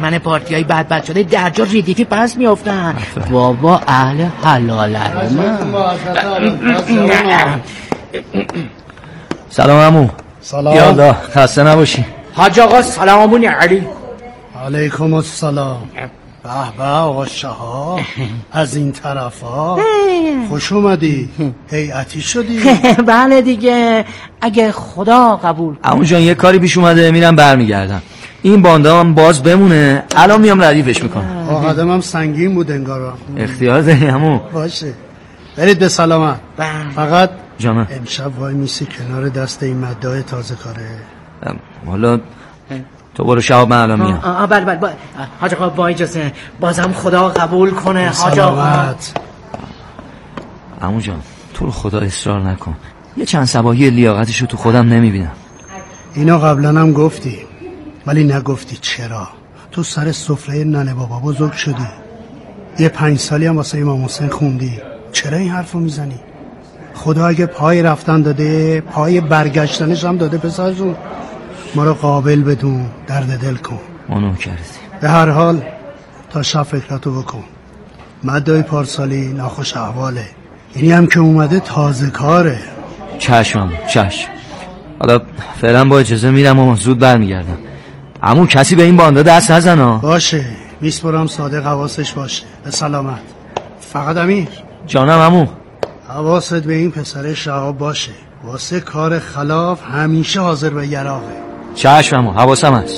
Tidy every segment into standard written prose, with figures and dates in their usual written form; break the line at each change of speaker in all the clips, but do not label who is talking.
چرمن پارتیای بد شده در جا ریدیفی پس میافتن. بابا اهل حلاله.
سلام عمو.
سلام.
یا الله خسته نباشی.
حاج آقا سلام علی.
علیکم السلام. به به آقا شهاب، از این طرفا خوش اومدی. هیئتی شدی؟
بله دیگه، اگه خدا قبول.
عمو جان یه کاری پیش اومده، میرم برمیگردم. این باندا هم باز بمونه، الان میام ردیفش میکنم.
قدمم سنگین بود انگار.
اختیار داری عمو.
باشه برید به سلامت. فقط
جانم
امشب وای میسی کنار دست این مدعای تازه کاره.
حالا تو برو شهاب، من الان میام.
بله حاج آقا با اجازه، بازم خدا قبول کنه. حاج آقا
عمو جان تو رو خدا اصرار نکن، یه چند صباحی لیاقتشو تو خودم نمیبینم.
اینا قبلا هم گفتی ولی نگفتی چرا. تو سر سفره ننه بابا بزرگ شدی، یه 5 سالی هم واسه امام حسین خوندی، چرا این حرفو میزنی؟ خدا اگه پای رفتن داده، پای برگشتنش هم داده. پسر جون ما رو قابل بدون، درد دل کن.
منو کردی.
به هر حال تا شب فکراتو بکن. مدعای پارسالی ناخوش احواله، یعنی هم که اومده تازه کاره.
چشم چشم. حالا فعلا با اجازه میرم و زود برمیگردم. عمو کسی به این باندا دست نزنه.
باشه میسپرم صادق حواسش باشه. به سلامت. فقط امیر
جانم عمو،
حواست به این پسر شهاب باشه، واسه کار خلاف همیشه حاضر به یراقه.
چشم عمو، حواسم هست.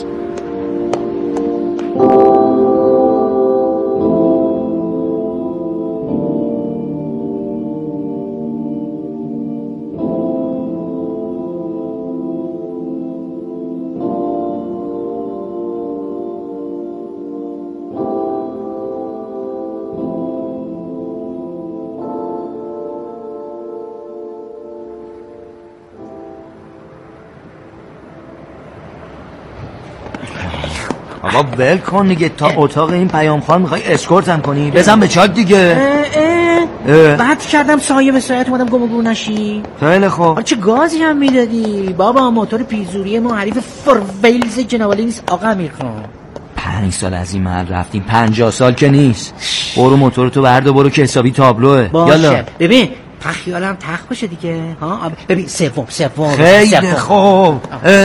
بابا ول کن دیگه، تا اتاق این پیام خان میخوای اسکورتم کنی؟ بزن به چاک دیگه.
بعد کردم سایه به سایت اومدم گم نشی.
خیلی خوب.
چه گازی هم میدادی بابا؟ موتور پیزوری ما حریف فورویلز جنابالی نیست آقا امیر خان.
5 سال از این محل رفتیم، 50 سال که نیست. برو موتورتو بردا برو که حسابی تابلوه.
باشه ببین خیالم تخت باشه دیگه. ها ببین سوم
خیلی خوب.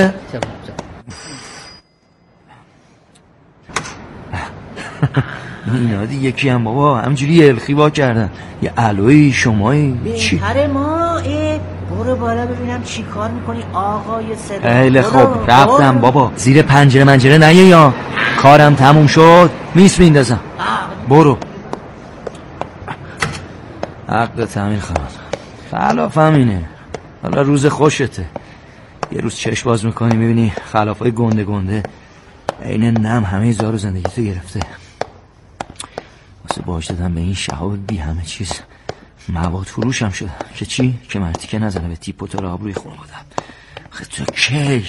اینا دی یکی هم بابا همجوری الخی وا کردن. یه علوی شمایی چی؟
بهتره ما برو بالا ببینم چی کار میکنی آقای صدا.
خیلی خوب رفتم بابا. زیر پنجره منجره نه یا کارم تموم شد میس میندازم. برو. حق تامین خواهد خلافم اینه. حالا روز خوشته، یه روز چشم باز میکنی میبینی خلافای گنده گنده این نم همه زار و زندگی تو گرفته. واسه باش دادم به این شهاب بی همه چیز مواد فروشم شد که چی؟ که مرتی که نزنه به تیپ و تار آبروی خون بودم. خیلی تو کی؟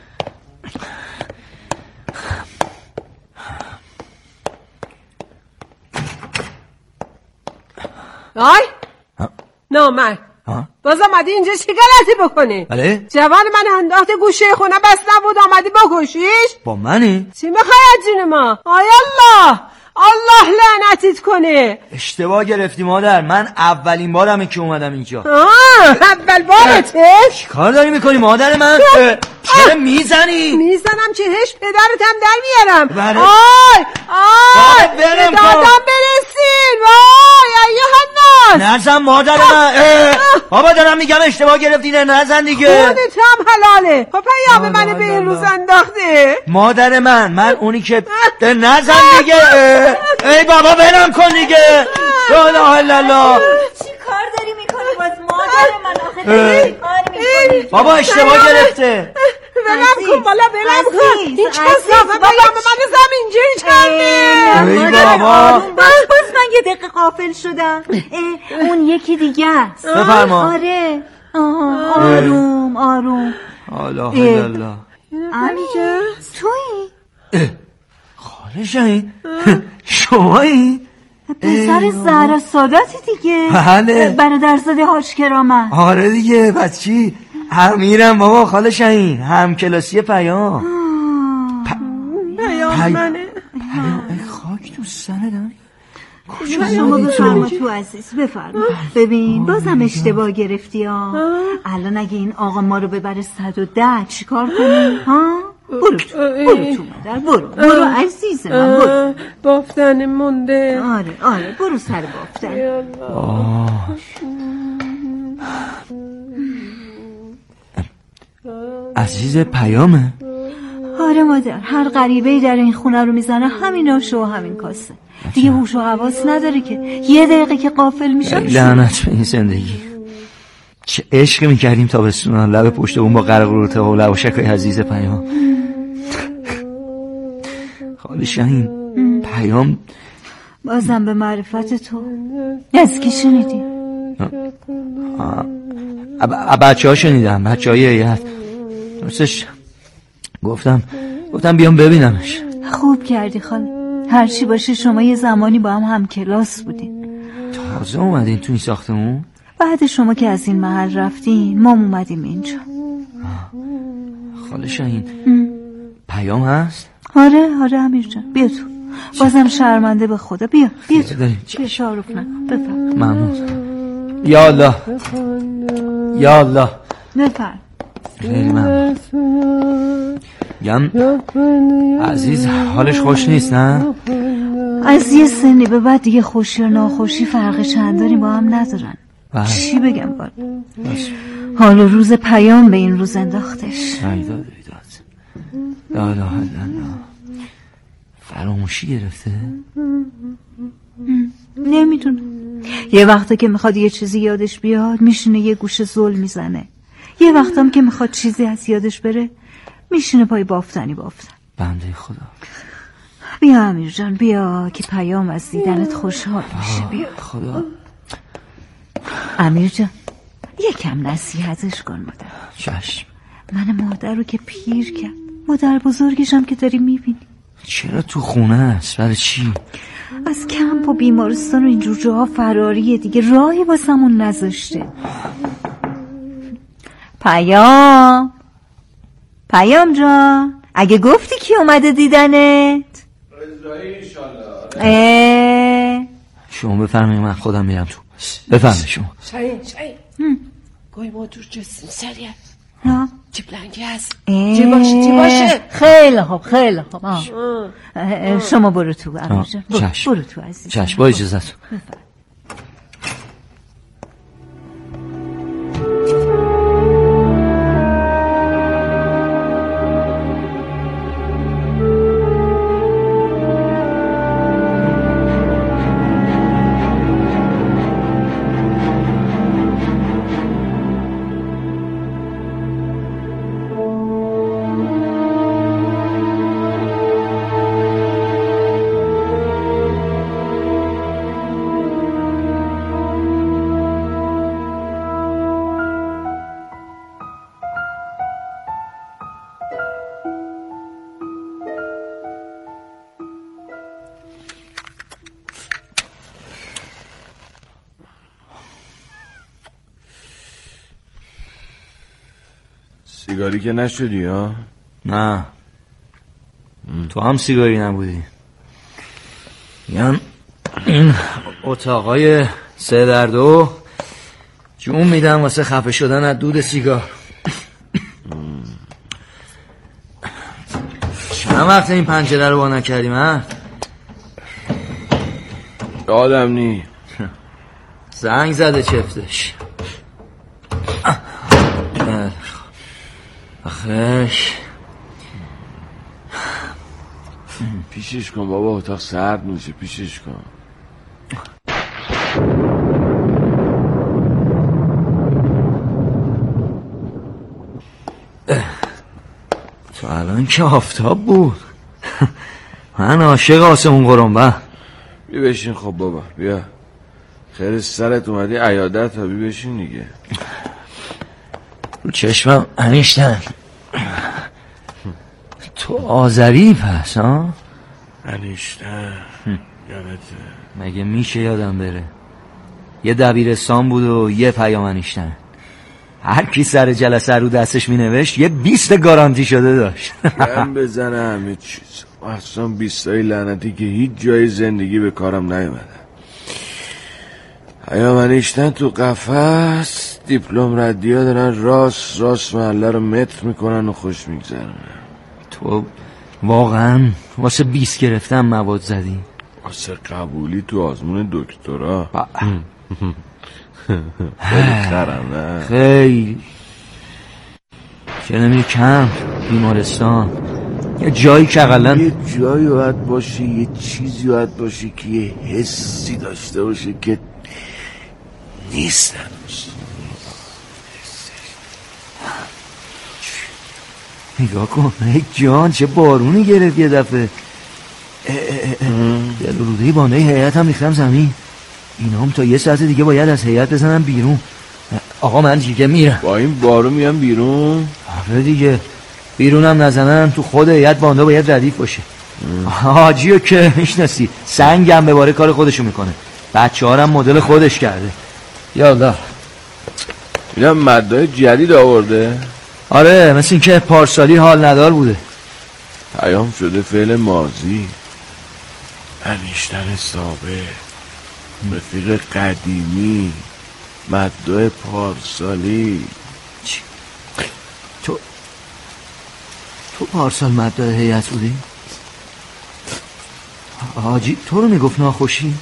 آی نامرد باز آمدی اینجا چی غلطی بکنی؟
بله؟
جوان من انداخت گوشه خونه بس نبود آمدی بکشیش؟
با منی؟
چی میخوای از جون ما؟ آی الله لعنتت کنه.
اشتباه گرفتی مادر، من اولین بارمه که اومدم اینجا.
اول بارته؟
چی کار داری میکنی مادر من؟ چرا میزنی؟
میزنم که هش پدرت هم در میارم.
بله.
آی
برم
دادم برسین. وای ایه
نزن مادر من. بابا دارم میگم اشتباه گرفتی. نزن دیگه.
خودت هم حلاله. پا پیام منو به این روز انداخته.
مادر من اونی که نزن دیگه. ای بابا برم کن دیگه. لا اله الا الله.
چی کار داری میکنی باز مادر من؟ آخه چی کار میکنی؟
بابا اشتباه گرفته.
برم کن بالا برم کن. این کسافه پیام منو زمینجوری کرده.
ای بابا
باز من یه دقیقه غافل شدم. اون یکی دیگه است.
بفرما.
آره آروم
لا اله الا الله.
امیر تویی؟
خاله شاهین شمایی؟
پسر زهرا ساداتی دیگه.
بله
برادرزاده حاج کرامت.
آره دیگه بس چی؟ امیرم بابا خاله شاهین هم کلاسی پیام.
پیام منه.
ای خاک تو سندم.
شما بفرما تو عزیز، بفرما. ببین بازم اشتباه گرفتی ها. الان اگه این آقا ما رو ببره 110 چیکار کنی ها؟ برو تو مادر، برو عزیز من، برو.
بافتن مونده.
آره برو سر بافتن.
عزیز پیامه؟
آره مادر، هر غریبه‌ای در این خونه رو میزنه همین آشو و همین کاسه. دیگه هوش و حواس نداره که یه دقیقه که غافل میشه.
لعنت به این زندگی. چه عشق میکردیم تابستونا، لب پشت اون با قرقروته و لواشکای عزیز پیام. خاله شاهین، پیام
بازم به معرفت تو از کی شنیدی؟
بچه ها شنیدم، بچه های ایت. دوستش گفتم بیام ببینمش.
خوب کردی خاله، هرچی باشه شما یه زمانی با هم کلاس بودین.
تازه اومدین تو این ساختمون؟
بعد شما که از این محل رفتین ما اومدیم اینجا.
خاله شاهین، پیام هست؟
آره امیر جان، بیا تو. بازم شرمنده به خدا. بیا تو. بیا شاروف نکن، بفرم.
ممنون. یا الله
بفرم.
خیلی ممنون. عزیز حالش خوش نیست نه؟
از یه سنی به بعد دیگه خوشی و ناخوشی فرق چندانی با هم ندارن. چی بگم باید؟ حال و روز پیام به این روز انداختش.
ایداد لا اله الا الله. فراموشی گرفته؟
نمیدونم. یه وقتا که میخواد یه چیزی یادش بیاد میشینه یه گوشه زل میزنه، یه وقتام که میخواد چیزی از یادش بره میشینه پای بافتن.
بنده خدا.
بیا امیر جان، بیا که پیام از دیدنت خوشحال میشه. بیا
خدا.
امیر جان یکم نصیحتش کن مادر.
چشم.
من مادر رو که پیر کرد، مادر بزرگشم که داری میبینی.
چرا تو خونه است؟ برای چی؟
از کمپ و بیمارستان و اینجور جاها فراریه دیگه، راهی واسمون نذاشته. پیام جان، اگه گفتی کی اومده دیدنت؟
رضایی انشالله.
شما
بفرمایید، من خودم میرم تو. بفرمایید شما.
شاید گوی ما دور جستیم سریع. جیب لنگی هست. جیب باشه.
خیلی خوب. شما برو تو امیر جان. برو تو عزیز.
چشم، با اجازت.
سیگاری که نشدی ها؟
نه. تو هم سیگاری نبودی. این اتاقای 3x2 جون میدم واسه خفه شدن از دود سیگار. چند وقت این پنجره رو با نکردیم ها؟
آدم نی.
زنگ زده چفتش. آخرش
پیشش کن بابا، اتاق سرد میشه، پیشش کن.
تو الان که آفتاب بود. من عاشق آسمون قرنبه.
بی بشین خب بابا، بیا. خیر سرت اومدی عیادت ها، بی بشین دیگه.
رو چشمم انیشتن. تو آذری پس ها؟
انیشتن یادته؟
مگه میشه یادم بره؟ یه دبیرستان بود و یه پیام انیشتن. هر کی سر جلسه رو دستش مینوشت یه 20 گارانتی شده داشت.
هم بزنه همه چیز. اصلا 20 سال لعنتی که هیچ جای زندگی به کارم نیومدن. ایا من ایشتن تو قفس دیپلم ردیا دارن راست محله رو متر میکنن و خوش میگذرن.
تو واقعا واسه 20 گرفتم مواد زدی؟
واسه قبولی تو آزمون دکترا. خیلی خرم نه؟ خیلی.
چه نمیری کمپ بیمارستان یه جایی که اقلا
یه جایی باید باشی، یه چیزی باید باشی که یه حسی داشته باشه که نیست هنوز.
نگاه کن ای جان چه بارونی گرفت یه دفعه. دل روده بانده هیئت هم ریختم زمین. اینا هم تا 1 ساعت دیگه باید از هیئت بزنم بیرون. آقا من دیگه میرم.
با این بارون میام بیرون؟
آره دیگه بیرونم نزنن تو خود هیئت بانده باید ردیف باشه. حاجیو که میشناسی سنگم به باره کار خودشو میکنه. بچه ها هم مدل خودش کرده. یالله
اینم مدای جدید آورده؟
آره مثل این که پارسالی حال ندار بوده.
پیام شده فعل ماضی. انیشتن سابق، رفیق قدیمی، مدای پارسالی.
تو پارسال مدای هیئت بودی؟ حاجی تو رو میگفت ناخوشی؟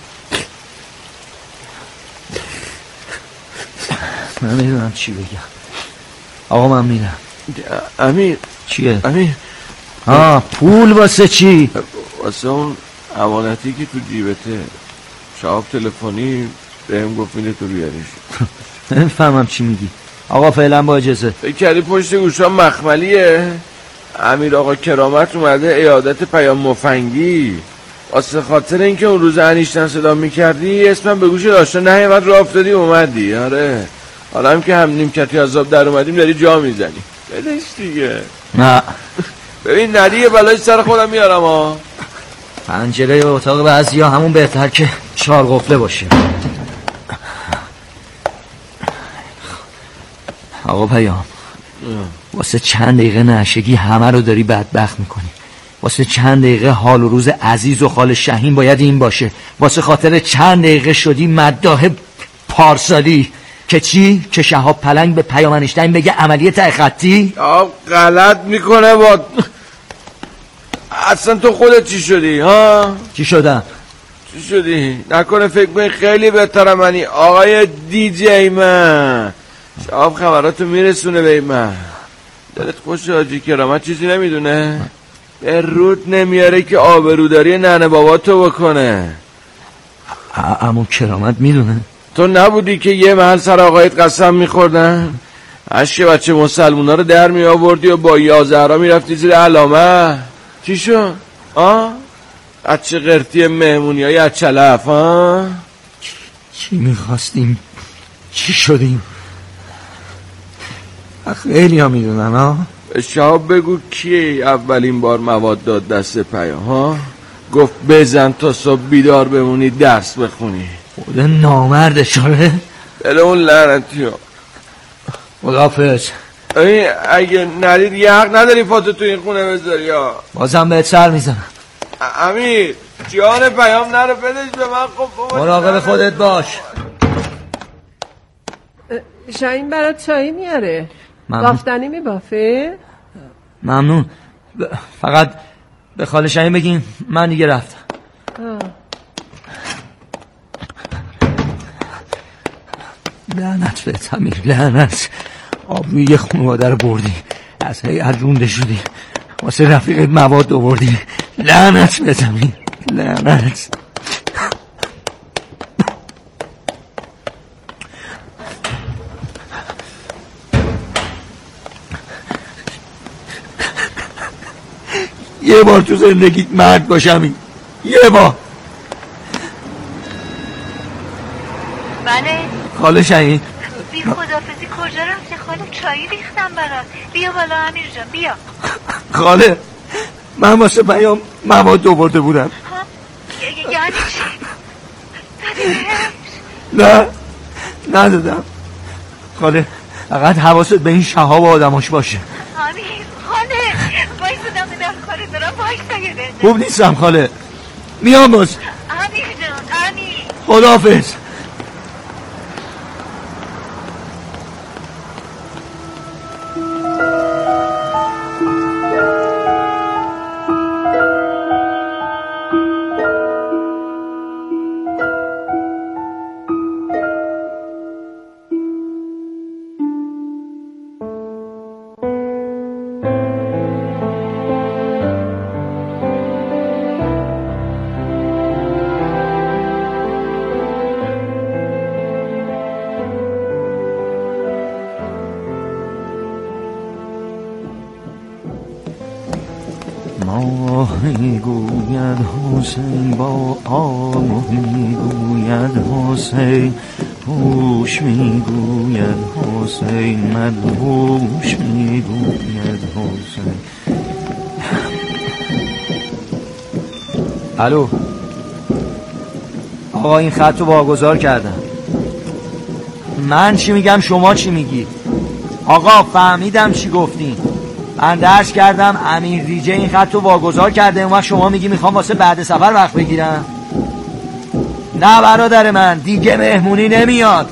من میدونم چی بگم. آقا من میرم.
امیر
چیه؟
امیر
پول واسه چی؟
واسه اون امانتی که تو جیبته. شهاب تلفنی بهم گفت اینه تو بیاریش.
نمیفهمم چی میگی. آقا فعلا با اجازه.
فکر کردی پشت گوشام مخملیه؟ امیر آقا کرامت اومده عیادت پیام مفنگی. واسه خاطر اینکه اون روز انیشتن صدا میکردی اسمم به گوش داشته نیامد راه افتادی اومدی. آره حالا هم که هم نیمکتی عذاب در اومدیم داری جا میزنی. بدش دیگه.
نه
ببین ندیه بلای سر خودم میارم ها.
پنجره اتاق بعضیا همون بهتر که 4 قفله باشه. آقا پیام واسه چند دقیقه نشگی همه رو داری بدبخت میکنی. واسه چند دقیقه حال و روز عزیز و خال شهین باید این باشه. واسه خاطر چند دقیقه شدی مداح پارسالی که چی؟ که شهاب پلنگ به پیام انیشتین بگه عملیه ته خطی؟
غلط میکنه با اصلا تو خودت چی شدی ها؟
چی شدم؟
چی شدی؟ نکنه فکر کنی خیلی بهتره منی آقای دیجی من. شهاب خبراتو میرسونه به من. دلت خوش حاجی کرامت چیزی نمیدونه؟ به رود نمیاره که آبروداری ننه باباتو بکنه.
عمو کرامت میدونه؟
تو نبودی که یه محل سر آقایت قسم میخوردن؟ عشق بچه مسلمونا رو در می آوردی و با 11 میرفتی زیر علامه. چی شد؟ بچه قرتی مهمونی های اچلف
چی میخواستیم؟ چی شدیم؟ خیلی ها میدونن
به شهاب بگو کی اولین بار مواد داد دست پیام گفت بزن تا صبح بیدار بمونی درس بخونی.
خود نامرده شاره
بله اون لعنتی ها.
خداحافظ.
اگه ندید یه حق نداری فاتو تو این خونه بذاری ها.
بازم بهت سر میزنم.
امیر جان پیام نره بدش به من. خب
مراقب خودت باش.
شاهین برات چایی میاره. بافتنی میبافه؟
ممنون. فقط به خاله شاهین بگین من دیگه رفتم. لعنت بهت امیر لعنت. آبروی یه خانواده رو بردی از هیئت رونده شدی واسه رفیقت مواد آوردی. لعنت بهت امیر لعنت. یه بار تو زندگیت مرد باشم یه بار.
بله
خاله شاهین
بی خدافزی کجا رفتی خاله؟ چایی ریختم برات. بیا بالا امیر جان بیا.
خاله من واسه پیام مواد آورده بودم.
یعنی چی؟
نه ندادم خاله. فقط حواست به این شهاب و آدماش باشه.
امیر خاله وایسا دم در خاله دارم وایسا یه دقیقه.
خوب نیستم خاله، میام باز.
امیر جان امیر
خداحافظ. میگوید حسین با آه میگوید حسین هوش میگوید حسین مدهوش میگوید حسین. الو آقا این خط رو واگذار کردم. من چی میگم شما چی میگی؟ آقا فهمیدم چی گفتین، من درس کردم امیر دیجه این خط رو واگذار کرده. اون وقت شما میگی میخوام واسه بعد سفر وقت بگیرم. نه برادر من دیگه مهمونی نمیاد.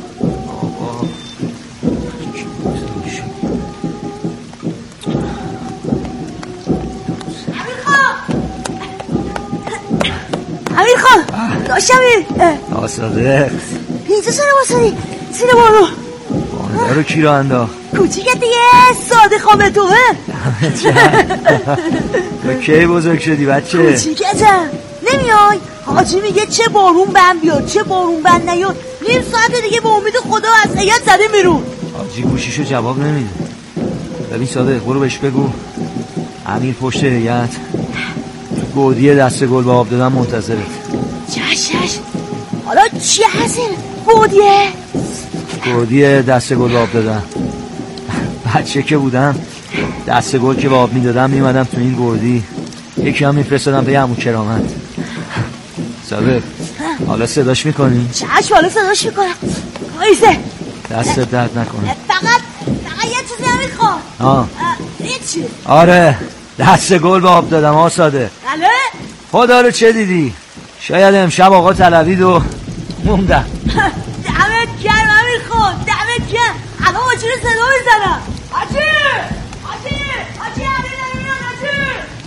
امیر خان داشتم
آساده
اینجا چرا باسدی سینه بارو
بانده رو کی رو انداخت؟
کوچیکت دیگه ساده خامه توه.
تو کی بزرگ شدی بچه؟
کوچیکتم نمیای؟ حاجی میگه چه بارون بند بیاد چه بارون بند نیاد. نیم ساعت دیگه به امید خدا از هیئت زده میرون.
حاجی گوشیشو جواب نمیده. ببین صادق برو بهش بگو امیر پشت هیئت تو گودی دست گل به آب دادن منتظرت.
چش حالا چی هست این گودیه؟
گودی دست گل به آب دادن. بچه که بودم دست گل که به آب میدادم میمدم تو این گودی یکی هم میفرستادم به عمو کرامت. صادق حالا صداش میکنی؟
چش حالا صداش میکنم. پایزه
دست درد نکنه.
فقط یه چیزی هم میخوام. چی؟
آره دست گل به آب دادم آساده.
بله؟
خدا رو چه دیدی؟ شاید امشب آقا طلبید و موندم.
دمت گرم امیر خان دمت گرم. الان حاجی رو صدا میزنم. حاجی امیر نمیان حاجی.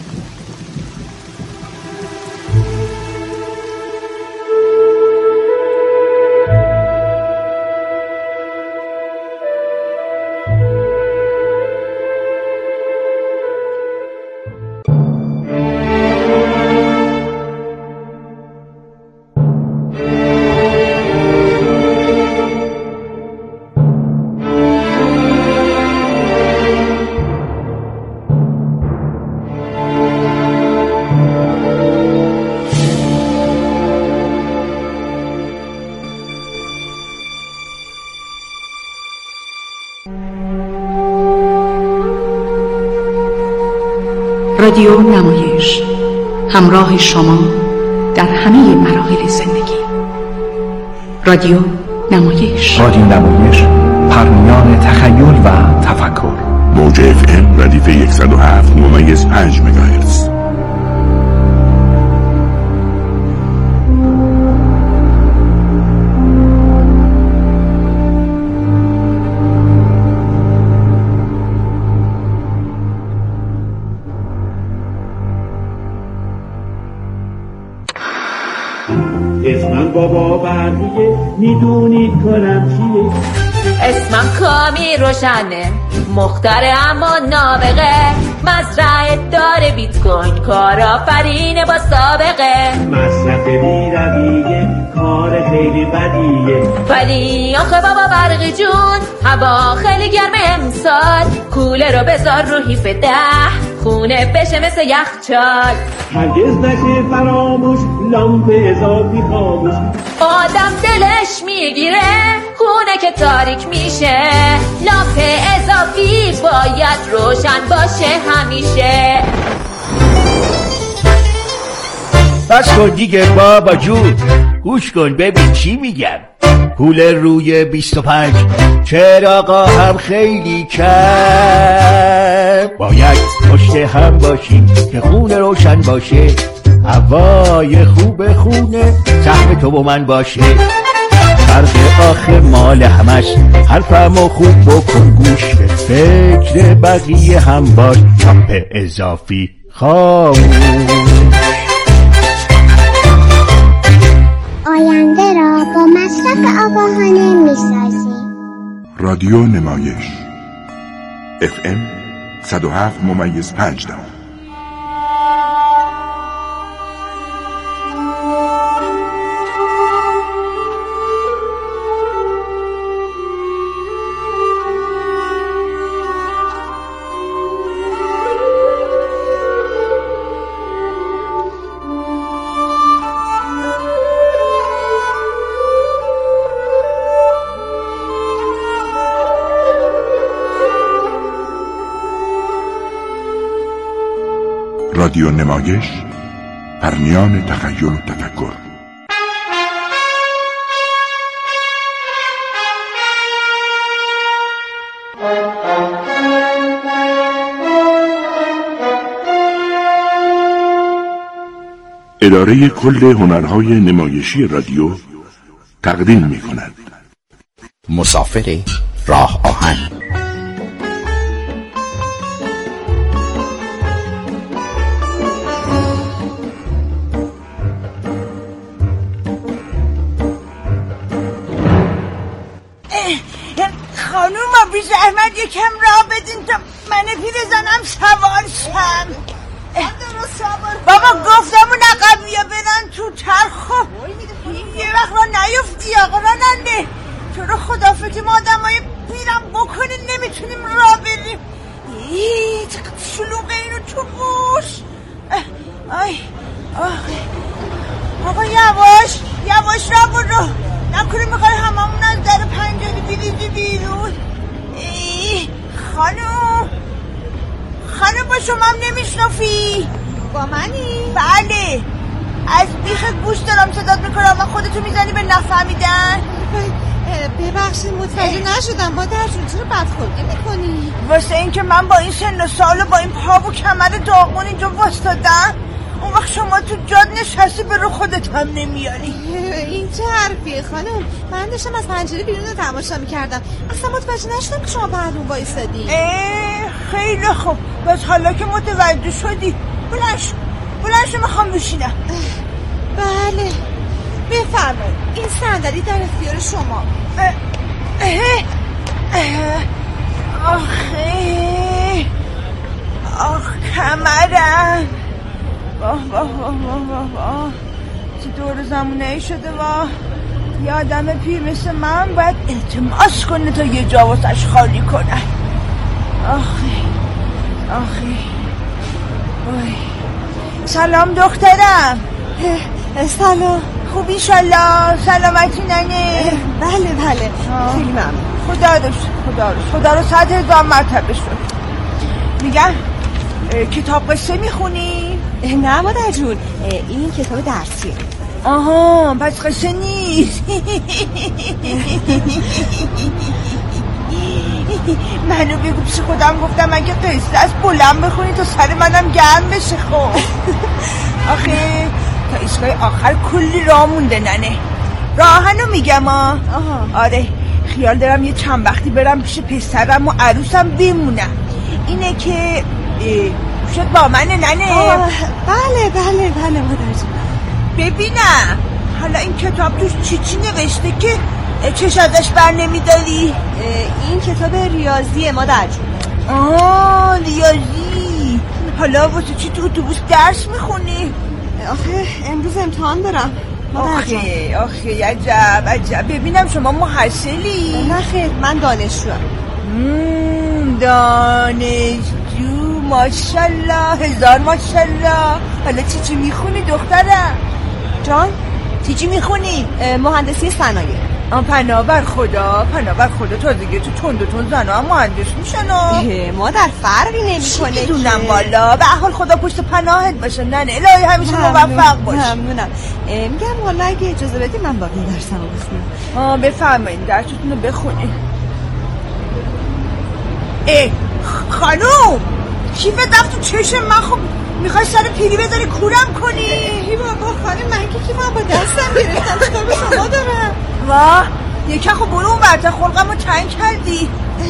رادیو نمایش همراه شما در همه مراحل زندگی. رادیو نمایش پرمیان تخیل و تفکر.
موج FM ردیف 107.5 مگاهرتز.
اسمم بابا بردیه میدونید کارم چیه.
اسمم کامی روشنه مختره اما نابغه. مزرعه داره بیت کوین کارآفرینه با سابقه.
مصرف بی‌رویه کار خیلی بدیه.
ولی آخه بابا برقی جون هوا خیلی گرمه امسال. کوله رو بذار رو حیف 10 خونه بشه مثل یخچال.
هرگز نشه فراموش لامپ اضافی خاموش.
آدم دلش میگیره خونه که تاریک میشه. لامپ اضافی باید روشن باشه همیشه.
بس کن دیگه بابا جون گوش کن ببین چی میگم. کولر روی 25 چراغا هم خیلی کم. باید پشت هم باشیم که خون روشن باشه، هوای خوب خونه سهم تو و من باشه. فرق آخه مال همش، حرفمو خوب بکن گوش، به فکر بقیه هم باش، چاپ اضافی خاموش.
آینده را با مصرف آگاهانه می‌سازیم.
رادیو نمایش FM 107.5. رادیو نمایش، پرمیان تخیل و تفکر. اداره کل هنرهای نمایشی رادیو تقدیم می کند مسافر راه آهن.
خانوما بی زحمت یکم راه بدین تا من پی بزنم سوار شم. بابا گفتم اون عقبیا برن تو چرخو، یه وقت را نیفتی آقا راننده. تو رو خدافزی ما آدم های پیرم بکنین نمیتونیم راه بریم. چقدر شلوغه اینو تو بوش. آقا یواش را برو، نکنه میخوای هممون از در پنجره بریزی بیرون. خانم با شما هم نمیشنافی؟ با منی؟ بله، از بیخ گوش دارم صدات میکنم و خودتو میزنی به نفهمیدن.
ببخشید متوجه نشدم مادرجون، چرا بدخلقی میکنی؟
واسه این که من با این سن و سال و با این پا و کمر داغون اینجا واسطادم، اون وقت شما تو جاد نشستی به رو خودت هم نمیاری.
این چه حرفیه خانم؟ من داشتم از پنجره بیرون رو تماشا میکردم، اصلا متوجه نشدم که شما بعدون وایسادی.
خیلی خوب، بس حالا که متوجه شدی بلند شو میخوام بشینم.
بله بفرمایید، این صندلی در اختیار شما.
کمرم چه دور زمونه شده یه آدم پیر مثل من باید التماس کنه تا یه جا واسش خالی کنن. آخی سلام دخترم.
سلام،
خوب ایشالله؟ سلامتی ننه؟
بله خیلی ممنون.
خدا رو 100,000 مرتبه شد. میگم کتاب قصه میخونی؟
نه مادر جون، این کتاب درسیه.
آها پس قصه نیست. منو بگو پیش خودم گفتم اگه قصه از بلند بخونی تا سر منم گرم بشه. خب آخه تا ایستگاه آخر کلی راه مونده ننه. راهنو میگم. آره خیال دارم یه چند وقتی برم پیش پسرم و عروسم بمونم. اینه که شد با منه ننه؟
بله مادر جون.
ببینم حالا این کتاب توش چی نوشته که چش ازش بر نمیداری؟
این کتاب ریاضیه مادر جون.
ریاضی. حالا واسه چی تو اتوبوس درس میخونی؟
آخه امروز امتحان دارم.
آخه عجب. ببینم شما محصلی؟
نه خیر، من دانشجوام.
دانشجو، ماشالله، 1000 ماشالله. حالا چی میخونی دخترم؟
جان؟
چی میخونی؟
مهندسی صنایع.
پناه خدا تا دیگه تو تون زنها هم مهندس میشن.
مادر فرقی نمیکنه.
چی دونم والا، به حال خدا پشت پناهت باشه ننه. الهی همیشه موفق باش.
ممنونم. میگم والا اگه اجازه بدی من باقی درسمو بخونم.
بفرمایید درستون رو بخونید. خانوم کیف دفت تو چشم من. خب میخوای سر پیری بذاری کورم کنی؟
ای بابا خانم من که کیفم با دستم گرفتم چطور به شما دارم.
واه یکم خب برو اون برده خلقم رو تنگ کردی.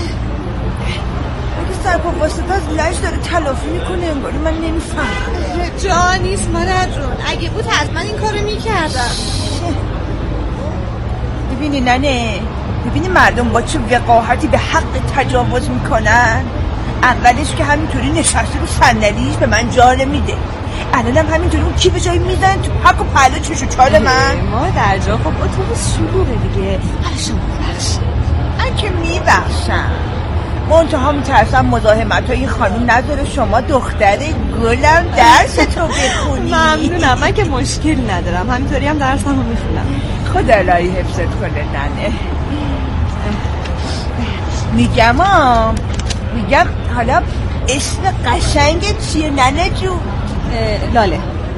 اگه سر پا واسطه از لج داره تلافی میکنه انگاری من نمیفهم.
جا نیست مادر جون، اگه بود حتما این کارو میکردم.
ببینی ننه، ببینی مردم با چه وقاحتی به حق تجاوز میکنن. اولش که همینطوری نشسته رو صندلیش به من جا نمیده، الانم همینطوری اون کیف جایی میزنه تو پک و پلا چشو چال من.
مادر جا خب اتوبوس شلوغه دیگه، حالا شما ببخشید.
من که میبخشم، منتها میترسم مزاحمتای خانم نداره شما دختر گلم درس تو بخونی.
ممنونم، من که مشکل ندارم، همینطوری هم درسم رو میخونم.
خدا الهی حفظت کنه ننه. میگم حالا اسم قشنگ چیه ننه جون؟
لاله.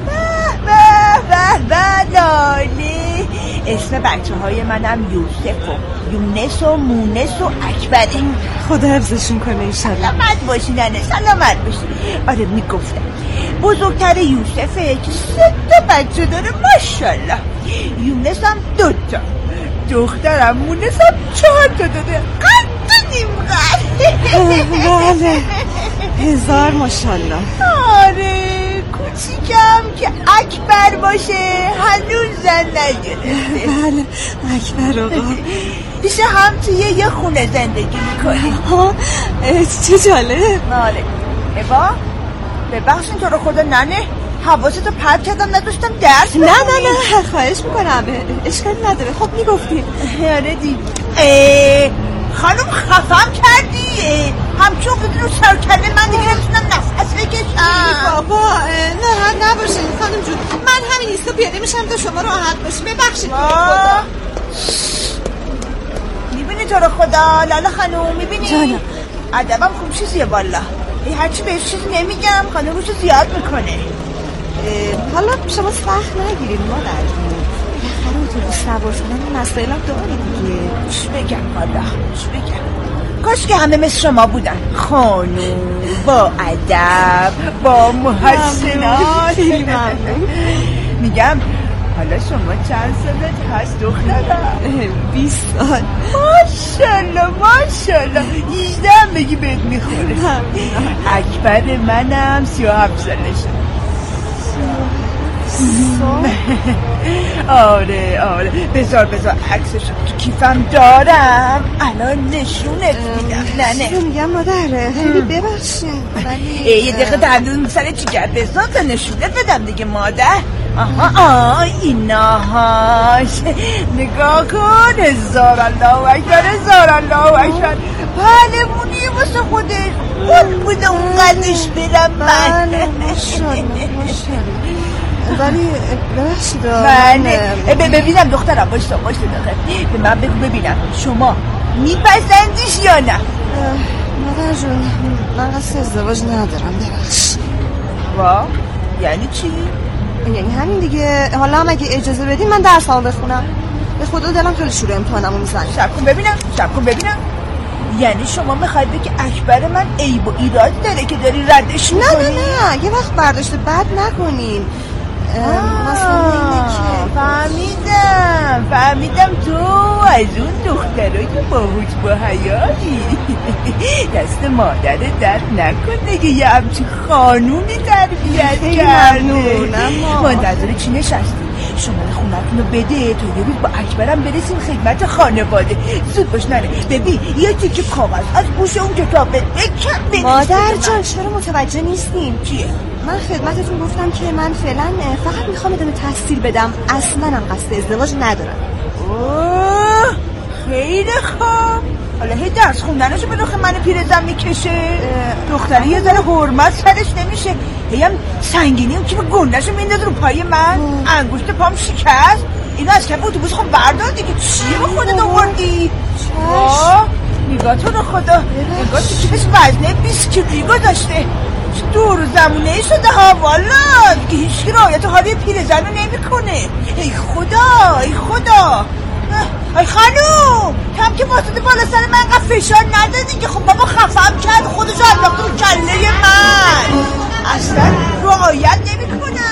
به لاله. اسم بچه های منم یوسف و یونس و مونس و اکبره.
خدا حفظشون کنه انشالله.
سلامت باشی ننه، سلامت باشی. آره میگفتم بزرگتر یوسفه که 3 بچه داره ماشالله. یونس هم 2 دخترم مونس هم 4 داره. قد نیم قد.
بله 1000 ماشالله.
آره کوچیکم که اکبر باشه هنوز زن نگرفته.
بله اکبر آقا.
پیش هم توی یه خونه زندگی میکنی.
چه جالب.
آره ابا ببخشین تو رو خدا ننه، حواستو پرت کردم نداشتم درس
نه خواهش میکنم، اشکالی نداره. خب میگفتی.
آره دی خانم خفم کردی، همچون بدون سرکنه من دیگه نمیتونم نفس بکشم.
بابا نه نباشین خانم جون، من همین ایستا پیاده میشم تا شما راحت باشی. ببخشید.
میبینی تو رو خدا لاله خانم، میبینی جانم ادبم خوب چیزیه والا. هرچی بهش چیز نمیگم خانم روشو زیاد میکنه.
حالا شما سخت نگیرید مادر جون، بالاخره اتوبوس سوار شدن مسائلم داره دیگه.
چی بگم والا چی بگم، کاش که همه مثل شما بودن، خانوم با ادب با محسنات. میگم حالا شما چند سالت هست دخترم؟
20 سال.
ماشالله 18 بگی بهت میخوره. اکبر منم 37 سالشه. آره بذار عکسش تو کیفم دارم الان نشونت میدم. نه
میگم مادر خیلی ببخشید.
یه دقیقه دندون سر چیگر بذار تا نشونت بدم دیگه مادر. آها ایناهاش نگاه کن. 1000 الله اکبر 1000 الله اکبر. پهلوونی واسه خودش خود بوده اون قدش برم من.
ماشالله ولی ببخشید.
بله ببینم دخترم باشه دقیقه به من بگو ببینم شما میپسندیش یا نه؟
مادر جون من قصد ازدواج ندارم ببخشید.
وا یعنی چی؟
یعنی همین دیگه. حالا هم اگه اجازه بدین من درسامو بخونم. به خدا دلم خیلی شروع امتحانمو میزنه.
شب کن ببینم. یعنی شما میخواید بگی اکبر من عیب و ایرادی داره که داری ردش میکنی؟
نه یه وقت برداشت بد نکنین. مثلا اینه
که فهمیدم تو از اون دخترایی که باهوش با حیایی. دست مادر درد نکنه که یه همچین خانومی تربیت کرده. منتظر چی نشستی؟ شما خونتون رو بده تا یه روز با اکبرم برسیم خدمت خانواده. زود باش نره. ببین یه تیکه کاغذ از گوش اون کتاب بکن.
مادر جان چرا متوجه نیستین؟
چیه؟
من خدمتتون گفتم که من فعلا فقط میخوام ادامه تحصیل بدم، اصلا هم قصد ازدواج ندارم.
خیلی خوب. حالا هی درس خوندنشو به داخل من پیرزن میکشه. دختری یه ذره حرمت سرش نمیشه، هی هم سنگینی اون که به گندهشو میندازه رو پای من. انگشت پام شکست. اینو از کف اتوبوس خب بردادی که چیه به خودت آوردی؟ نگاه تو رو خدا، نگاه تو کیفش وزنه 20 کیلویی گذاشته. دور زمونه شده ها والا که هیچ کی رعایت حالی پیرزن رو نمیکنه. ای خدا ای خانوم کم که واسطه بالا سر من قد فشار ندادین که خب بابا خفم کرد خودشو انداخت رو کله من اصلا رعایت نمی کنم.